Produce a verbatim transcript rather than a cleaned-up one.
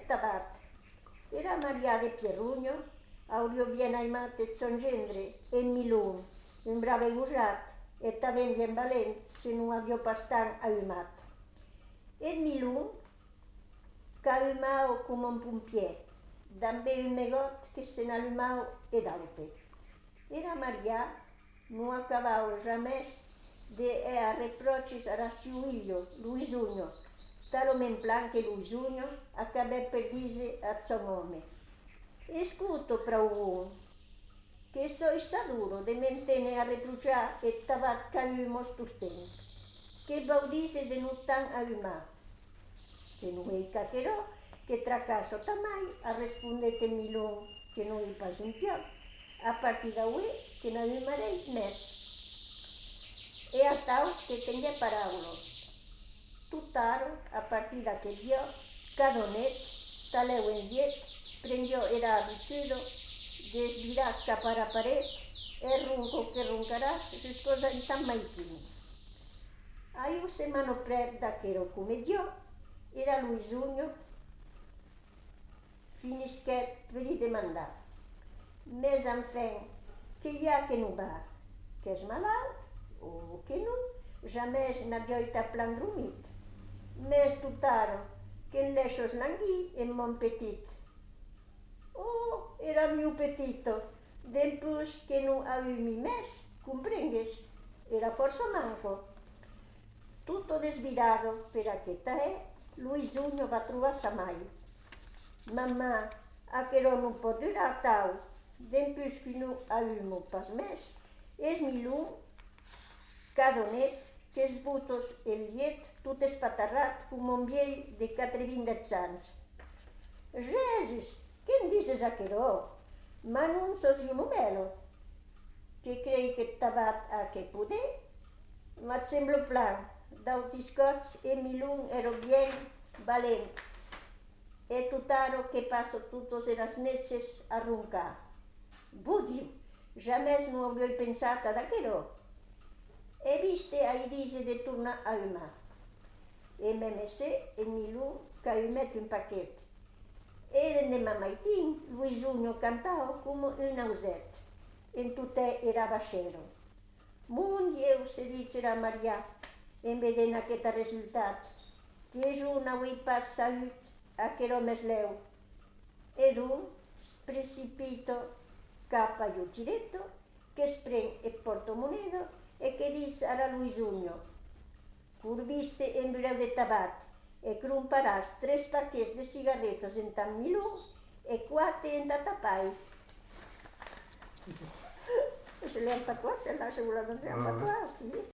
tabat. Era Maria de Pierrugno, hauria bien aimat eth son gendre, en Milun, un brave gosat, e tanben bien valent, se non hauria pas tant aimat. En Milun, qu'allumau com un pompier, damb un megot que se n'allumau ed aupe. Era Maria non acabau jamès de a reproches ara siu hijo, Luisugno, talment plan que Luisugno acabèc per dise ath son home: «Escuto, prau bon, que sois sa duro de m'entene a reprochar eth tabat qu'allumo estos temps. Que vau dise de non tant allumar?» «Se non ei qu'aquerò, que tracasso tamai», a respondet en Milun, que non ei pas un piot. «A partir d'aué que n'allumarei mès». E atau que tengué paraulo. Totaro, a partir d'aqueth diò, cadonet, talèu en llet, prenguió era habitudo d'esvirar cap ara paret, e ronco que roncaràs, ses cosas entan maitin. A ua semana prèp d'aquerò comedió, era Luisugno finisquèc per i demandar: «Mes enfant, que i a que non va? Qu'ès malaut? O que non? Jamès n'aviò eta plan dormit. Mes totaro, qu'en lèchos languir en mon petit». «Oh, era miu petito, dempús que non allumi mès, comprengues? Era fòrça manco». Tutto desvirado per aquesta hè, Luisugno va trobar sa mai. «Mamà, aquerò non pot durar atau, dempús que non allumo pas mès. Es Milun, cadonet, qu'es botos en llet tot espatarrat com un viei de quatre-vingt-dètz ans». «Jesus, qu'en dises aquerò? Ma non sos un omèlo, que crei qu'eth tabat a que poder? M'ac semblo plan, d'autis còps en Milun ero bien valent, e totaro que passo totes eras netges a roncar. Budiu, jamès non auria pensat ad aquerò. E viste a i dise de tornar a allumar. E me messè en Milun qu'allumèc un paquet. E l'endemà maitin, Luisugno cantau com un auset, en totè era baxero. «Mon Dieu», se dicera Maria, en vedent aquest resultat, «que jo n'auei pas salut aquerò meslèu». E donc precipito cap a Giottiretto, qu'es pren eth portomonedo e que dis ara Luisugno: «Corbiste en burèu de tabat, e cromparàs tres paquets de cigarretos entan Milun e quate enta tapai». Se l'è empatuat, se l'ha assegurat, se l'è empatuat, sí.